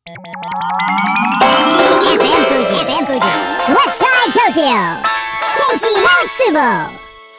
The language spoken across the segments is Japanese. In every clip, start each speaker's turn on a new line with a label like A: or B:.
A: FM Fuji West Side Tokyo Kenshi Matsubo。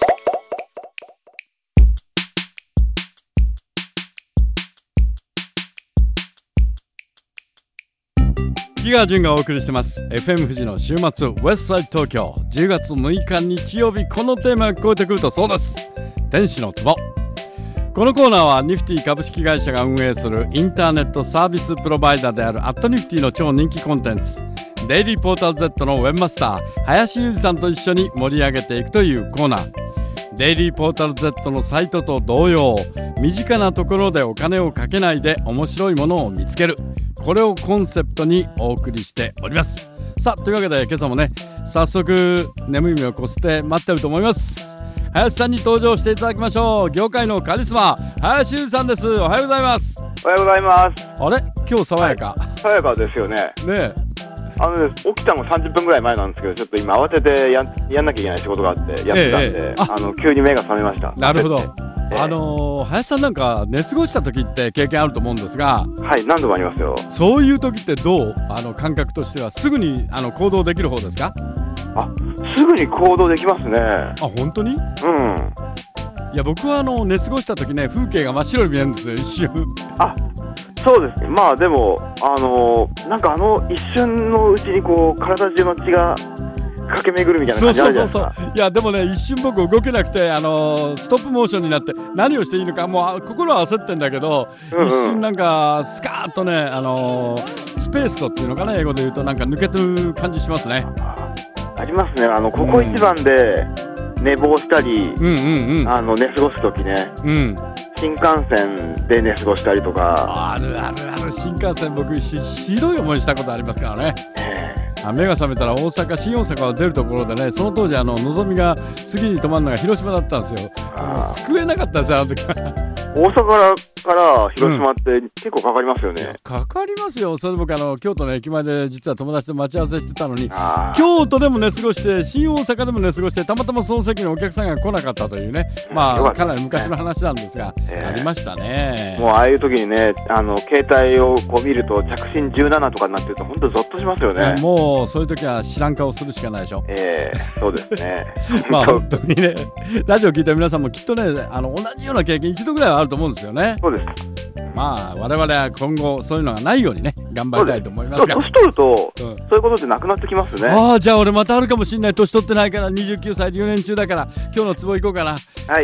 B: 木川淳がお送りしてます FM 富士の週末ウェストサイド東京。10月6日日曜日、このテーマが聞こえてくるとそうです、天使の壺。このコーナーはニフティ株式会社が運営するインターネットサービスプロバイダーであるアットニフティの超人気コンテンツデイリーポータル Z のウェブマスター林裕二さんと一緒に盛り上げていくというコーナー。デイリーポータル Z のサイトと同様、身近なところでお金をかけないで面白いものを見つける、これをコンセプトにお送りしております。さあ、というわけで今朝もね、早速眠い目をこすって待ってると思います。林さんに登場していただきましょう。業界のカリスマ林裕二さんです。おはようございます。
C: おはようございます。
B: あれ、今日爽やか、
C: 爽やかですよね。
B: ねえ、
C: 起きたの30分ぐらい前なんですけど、ちょっと今慌ててやんなきゃいけない仕事があってやってたんで、急に目が覚めました。
B: なるほど。林さんなんか寝過ごした時って経験あると思うんですが。
C: はい、何度もありますよ。
B: そういう時ってどう、感覚としてはすぐに行動できる方ですか？
C: すぐに行動できますね。
B: 本当に？
C: うん。
B: いや、僕は寝過ごした時ね、風景が真っ白に見えるんですよ、一瞬。
C: そうですね。まあでもなんか一瞬のうちにこう体中の血が駆け巡るみたいな感じあるじゃないですか。
B: いやでもね、一瞬僕動けなくてストップモーションになって何をしていいのかもう心は焦ってんだけど、一瞬なんかスカーッとねスペーストっていうのかな、英語で言うとなんか抜けてる感じしますね。
C: ありますね。ここ一番で寝坊したり、寝過ごす時ね、新幹線で寝過ごしたりとか。
B: ある新幹線、僕ひどい思いしたことありますからね。目が覚めたら新大阪を出るところでね、その当時のぞみが次に止まるのが広島だったんですよ。救えなかったですよ、あの時は。
C: 大阪から広島って結構かかりますよね。
B: かかりますよ。それで僕京都の駅前で実は友達と待ち合わせしてたのに、京都でも寝過ごして新大阪でも寝過ごして、たまたまその席にお客さんが来なかったというね、かなり昔の話なんですが、ありましたね。
C: もうああいう時にね、携帯をこう見ると着信17とかになってると本当ゾッとしますよね。
B: もうそういう時は知らん顔するしかないでしょ。
C: そうですね。
B: 本当にね、ラジオ聞いた皆さんもきっとね、同じような経験一度ぐらいはあると思うんですよね。
C: そうです。
B: 我々は今後そういうのがないようにね、頑張りたいと思いますが。
C: 年取ると、そういうことってなくなってきますね。
B: じゃあ俺またあるかもしれない。年取ってないから、29歳留年中だから、今日のツボ行こうかな。
C: はい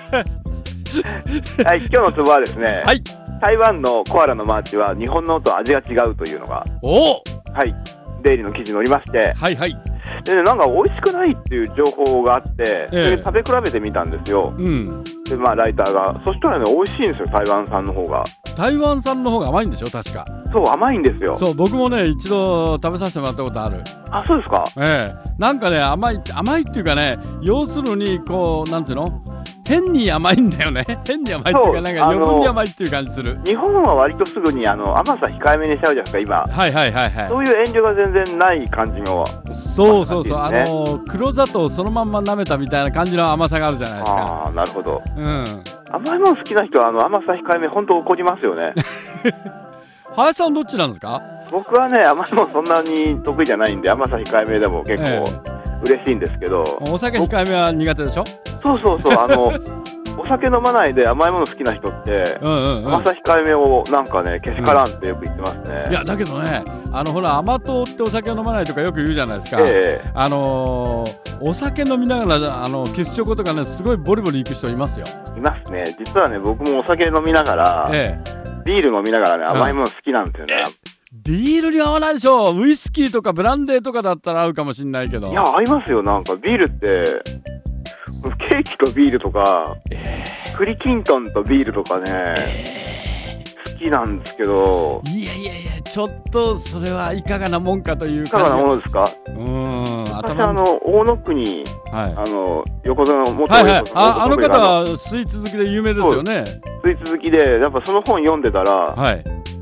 C: はい、今日のツボはですね、台湾のコアラのマーチは日本のと味が違うというのがデイリーの記事に載りまして、でなんか美味しくないっていう情報があって、それで食べ比べてみたんですよ。でライターが、そしたらね、美味しいんですよ、台湾産の方が。
B: 台湾産の方が甘いんでしょ、確か。
C: そう、甘いんですよ。
B: そう、僕もね一度食べさせてもらったことある。
C: そうですか。
B: なんかね、甘いっていうかね、要するにこう、なんていうの、変に甘いんだよね。変に甘いっていうか、なんか余分に甘いっていう感じする。
C: 日本は割とすぐに甘さ控えめにしちゃうじゃないですか、今。そういう遠慮が全然ない感じの。
B: そう、黒砂糖そのまんま舐めたみたいな感じの甘さがあるじゃないですか。
C: なるほど。甘いもの好きな人は甘さ控えめ本当怒りますよね。
B: 林さんどっちなんですか？
C: 僕はね、甘いものそんなに得意じゃないんで、甘さ控えめでも結構嬉しいんですけど。
B: お酒控えめは苦手でしょ？
C: そうお酒飲まないで甘いもの好きな人って、甘さ控えめをなんかね、けしからんってよく言ってますね。
B: いやだけどね、ほら甘党ってお酒を飲まないとかよく言うじゃないですか。お酒飲みながらキスチョコとかね、すごいボリボリいく人いますよ。
C: いますね。実はね、僕もお酒飲みながら、ビール飲みながらね、甘いもの好きなんですよね。
B: ビールに合わないでしょ。ウイスキーとかブランデーとかだったら合うかもしれないけど。
C: いや、合いますよ。なんかビールってケーキとビールとか、栗きんとんとビールとかね、好きなんですけど。
B: いやちょっとそれはいかがなもんかというか。
C: いかがなものですか？私大野区に横綱の元
B: あの方はスイーツ好きで有名ですよね。
C: スイーツ好きで、やっぱその本読んでたら、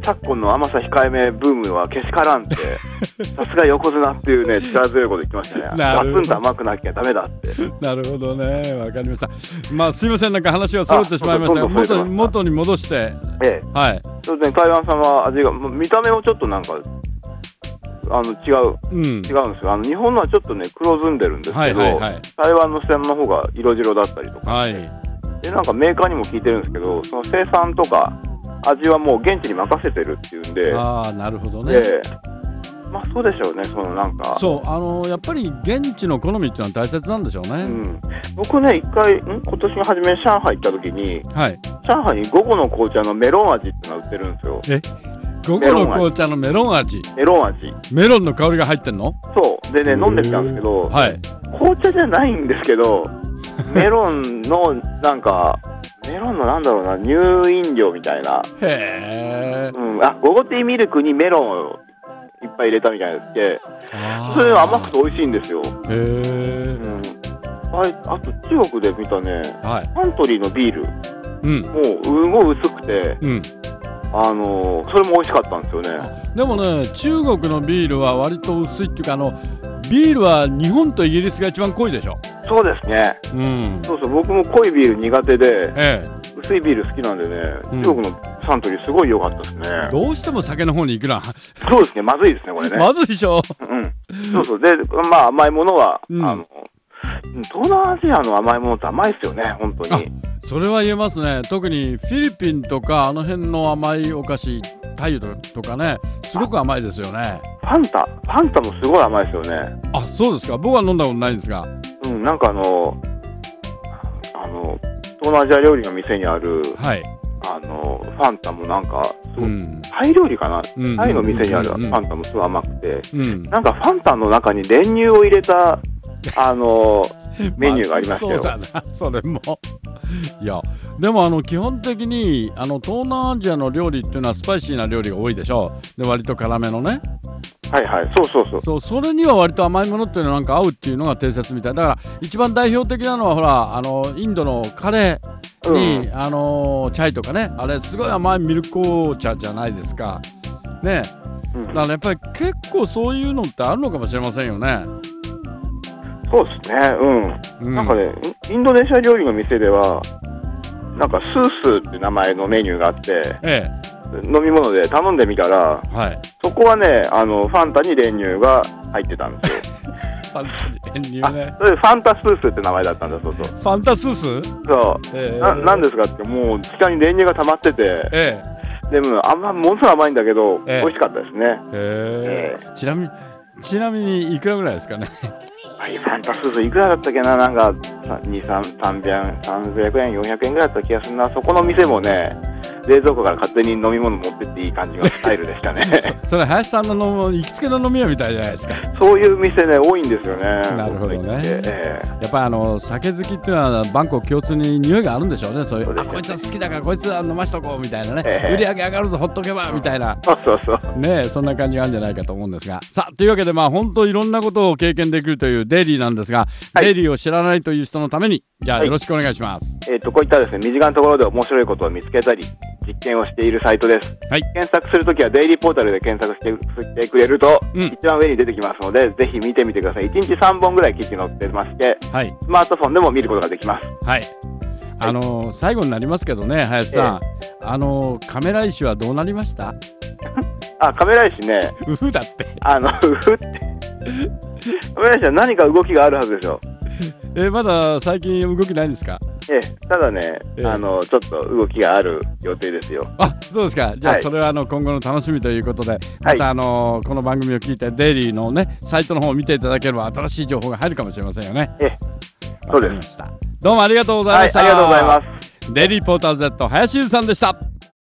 C: 昨今の甘さ控えめブームはけしからんってさすが横綱っていうね力強いこと言ってましたね。ガツンと甘くなきゃダメだって
B: なるほどね、わかりました。まあすいません、なんか話が揃ってしまいましたが、元に戻して、はい、
C: そうですね、台湾産は味が見た目もちょっとなんか違うんですよ。日本のはちょっとね黒ずんでるんですけど、台湾の線の方が色白だったりとか、でなんかメーカーにも聞いてるんですけど、その生産とか味はもう現地に任せてるっていうんで。
B: なるほどね。
C: まあそうでしょうね。そのなんか
B: そうやっぱり現地の好みっていうのは大切なんでしょうね。
C: 僕ね一回今年の初め上海行った時に、上海に午後の紅茶のメロン味ってのが売ってるんですよ。
B: 午後の紅茶のメロン味。
C: メロン味。
B: メロンの香りが入ってんの？
C: そうでね飲んでみたんですけど、紅茶じゃないんですけどメロンのなんかメロンのなんだろうな、乳飲料みたいな。ゴゴティーミルクにメロンをいっぱい入れたみたいなやつで、それ甘くて美味しいんですよ。あと中国で見たね、サントリーのビール、もうすごい薄くて、それも美味しかったんですよね。
B: でもね、中国のビールは割と薄いっていうか、ビールは日本とイギリスが一番濃いでしょ。
C: そうですね。そうそう、僕も濃いビール苦手で、薄いビール好きなんでね、中国のサントリーすごい良かったですね。
B: どうしても酒の方に行くな。
C: そうですね、まずいですねこれね。
B: まずいでしょ。
C: そうそう、でまあ甘いものは、東南アジアの甘いものって甘いですよね、本当に。
B: それは言えますね。特にフィリピンとかあの辺の甘いお菓子、タイとかね、すごく甘いですよね。
C: ファンタもすごい甘いですよね。
B: そうですか。僕は飲んだことないんですが、
C: なんか東南アジア料理の店にある、ファンタもなんか、タイ料理かな、タイの店にあるファンタもすごい甘くて、なんかファンタの中に練乳を入れたメニューがありましたよ。
B: そうだな、それも。いやでも基本的に東南アジアの料理っていうのはスパイシーな料理が多いでしょ。で割と辛めのね。それには割と甘いものっていうのはなんか合うっていうのが定説みたいだから、一番代表的なのはほらインドのカレーに、チャイとかね、あれすごい甘いミルク紅茶じゃないですかね。だからやっぱり結構そういうのってあるのかもしれませんよね。
C: そうですね。なんかね、インドネシア料理の店ではなんかスースって名前のメニューがあって、飲み物で頼んでみたら、そこはねファンタに練乳が入ってたんですよ。
B: ファンタに練乳ね。
C: それファンタスースって名前だったんだそうそう。
B: ファンタスース？
C: そう。なんですかって、もう下に練乳が溜まってて、でもものすごい甘いんだけど、美味しかったですね。
B: ちなみにいくらぐらいですかね。
C: ファンタスースいくらだったっけな、なんか300円400円ぐらいだった気がするな。そこの店もね、冷蔵庫から勝手に飲み物持ってっていい感じのスタイルでしたね。
B: それ林さんの行きつけの飲み屋みたいじゃないですか。
C: そういう店ね多いんですよね。
B: なるほどね。やっぱり酒好きっていうのはバンコク共通に匂いがあるんでしょうね。そういう、こいつは好きだからこいつは飲ましとこうみたいなね、売り上げ上がるぞほっとけばみたいな、ね、そんな感じがあるんじゃないかと思うんですが、さあというわけで本当いろんなことを経験できるというデイリーなんですが、デイリーを知らないという人のためにじゃあよろしくお願いします。
C: こういったですね、身近なところで面白いことを見つけたり実験をしているサイトです。検索するときはデイリーポータルで検索してくれると、一番上に出てきますので、ぜひ見てみてください。1日3本ぐらい記事載ってまして、スマートフォンでも見ることができます。
B: 最後になりますけどね、林さん、カメラ石はどうなりました？
C: カメラ石ね、
B: ウフだって。
C: ウフってカメラ石は何か動きがあるはずでしょ。
B: まだ最近動きないんですか？
C: ただね、ちょっと動きがある予定ですよ。
B: そうですか。じゃあそれは今後の楽しみということで、またこの番組を聞いてデイリーのねサイトの方を見ていただければ新しい情報が入るかもしれませんよね。
C: そうです。
B: どうもありがとうございました。
C: ありがとうございます。
B: デイリーポータル Z 林優さんでした。